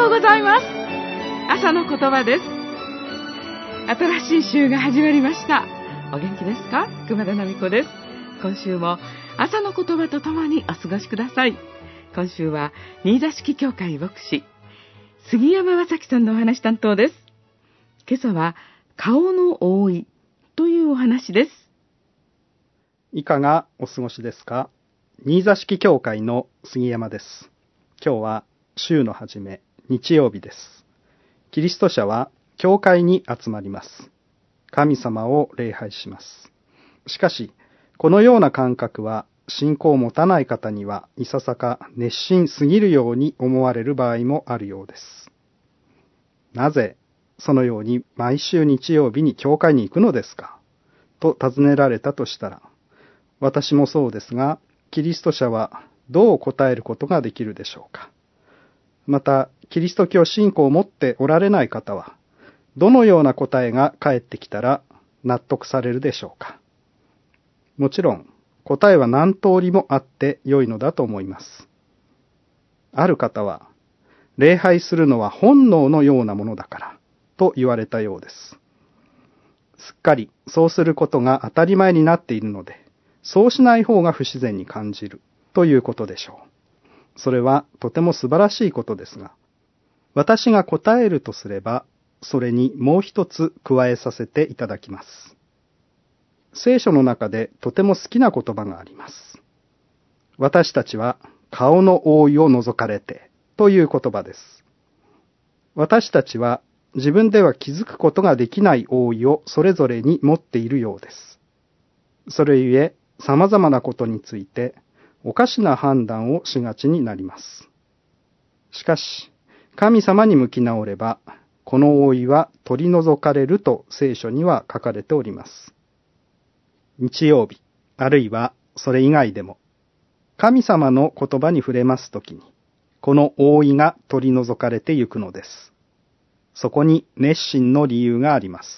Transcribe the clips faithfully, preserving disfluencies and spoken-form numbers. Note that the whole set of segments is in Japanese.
ようございます。朝の言葉です。新しい週が始まりました。お元気ですか？熊田奈美子です。今週も朝の言葉とともにお過ごしください。今週は新座敷教会牧師杉山正樹さんのお話担当です。今朝は顔の覆いというお話です。 いかがお過ごしですか？新座敷教会の杉山です。今日は週の初め、日曜日です。キリスト者は教会に集まります。神様を礼拝します。しかし、このような感覚は信仰を持たない方にはいささか熱心すぎるように思われる場合もあるようです。なぜそのように毎週日曜日に教会に行くのですかと尋ねられたとしたら、私もそうですが、キリスト者はどう答えることができるでしょうか。また、キリスト教信仰を持っておられない方は、どのような答えが返ってきたら納得されるでしょうか。もちろん、答えは何通りもあって良いのだと思います。ある方は、礼拝するのは本能のようなものだから、と言われたようです。すっかりそうすることが当たり前になっているので、そうしない方が不自然に感じるということでしょう。それはとても素晴らしいことですが、私が答えるとすれば、それにもう一つ加えさせていただきます。聖書の中でとても好きな言葉があります。私たちは顔の覆いを除かれてという言葉です。私たちは自分では気づくことができない覆いをそれぞれに持っているようです。それゆえ、様々なことについておかしな判断をしがちになります。しかし、神様に向き直れば、この覆いは取り除かれると聖書には書かれております。日曜日、あるいはそれ以外でも、神様の言葉に触れますときに、この覆いが取り除かれてゆくのです。そこに熱心の理由があります。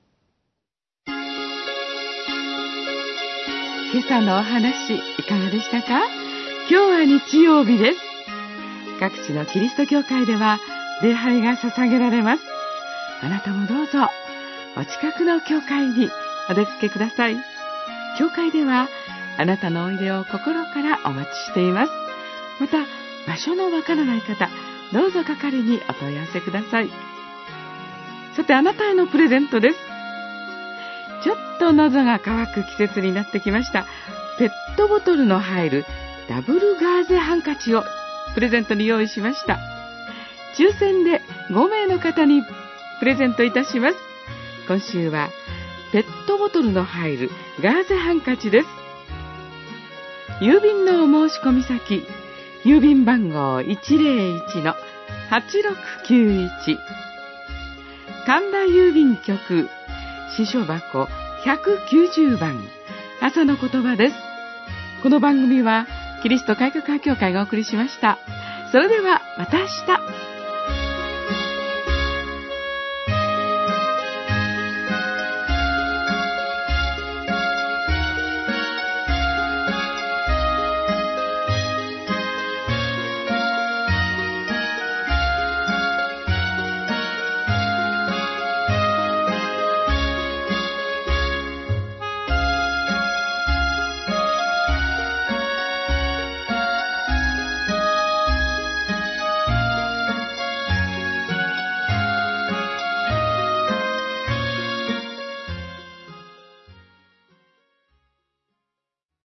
今朝のお話いかがでしたか？今日は日曜日です。各地のキリスト教会では礼拝が捧げられます。あなたもどうぞお近くの教会にお出かけください。教会ではあなたのおいでを心からお待ちしています。また場所のわからない方、どうぞ係にお問い合わせください。さて、あなたへのプレゼントです。ちょっと喉が渇く季節になってきました。ペットボトルの入るダブルガーゼハンカチをプレゼントに用意しました。抽選でごめいの方にプレゼントいたします。今週はペットボトルの入るガーゼハンカチです。郵便のお申し込み先、郵便番号 いちぜろいちのはちろくきゅういち、神田郵便局支所箱ひゃくきゅうじゅうばん、朝の言葉です。この番組はキリスト改革派教会がお送りしました。それではまた明日。